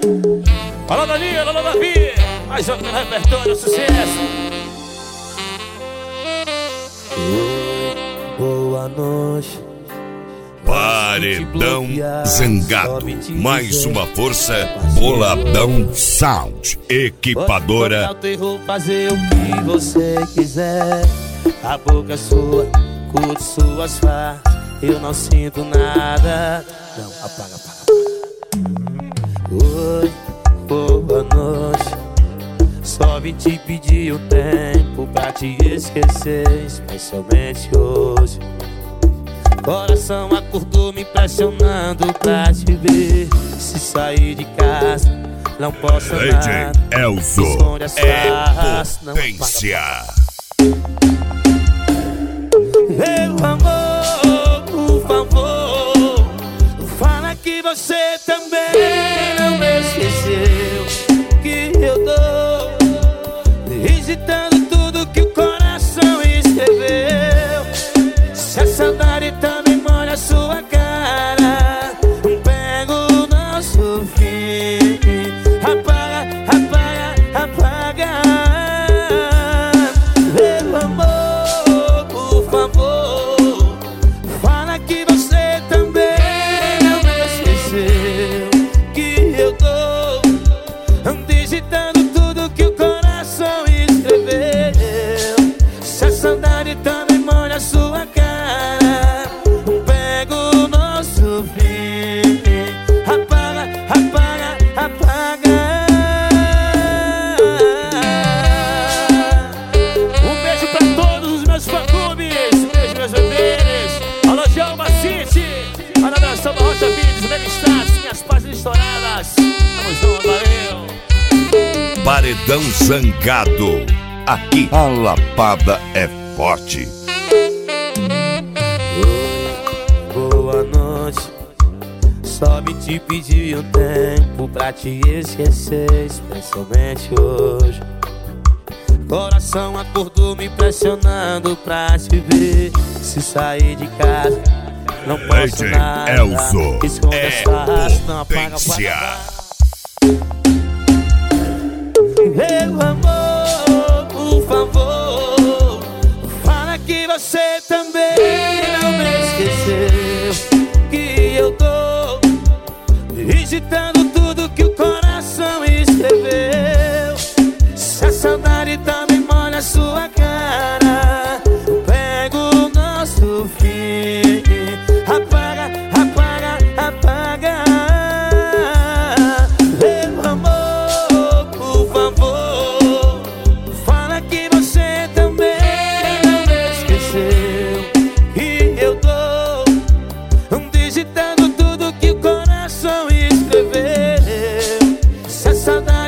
Alô, Danilo, alô, Davi. Mais um no repertório, sucesso. Boa noite. Paredão Zangado. Mais uma força. Boladão Sound. Equipadora. Vou fazer o que você quiser. A boca é sua, curte suas farras. Eu não sinto nada. Não, apaga. Oi, boa noite. Só vim te pedir um tempo pra te esquecer, especialmente hoje. Coração acordou me pressionando pra te ver. Se sair de casa, não posso nada. Elzo Esconde as farras, não potência. Meu amor, por favor, fala que você também não me esqueceu. Que eu tô digitando tudo que o coração escreveu. Se a saudade também molha a sua cara, pega o nosso fim. Apaga. Meu amor, por favor, fala que você também não me esqueceu. Que eu tô digitando tudo que o coração escreveu. Se a saudade também molha a sua cara, pega o nosso fim. Apaga. Um beijo pra todos os meus fã-clubes. Beijo, meus bebês. Alô, Djalma City. Alô, Nação da Rocha Vídeos, Melistas, minhas páginas estouradas. Tamo junto, valeu. Paredão Zangado. Aqui a lapada é forte. Boa noite. Só me te pedir um tempo pra te esquecer, especialmente hoje. Coração acordou me pressionando pra te ver. Se sair de casa, não posso nada. Elzo Esconde as farras, não apaga. Meu amor, por favor, fala que você também não me esqueceu. Que eu tô digitando tudo que o coração escreveu. Se a saudade também molha a sua cara, pega o nosso fim. Apaga. Meu amor, por favor, fala que você também não me esqueceu. Que eu tô digitando tudo que o coração escreveu. Se a saudade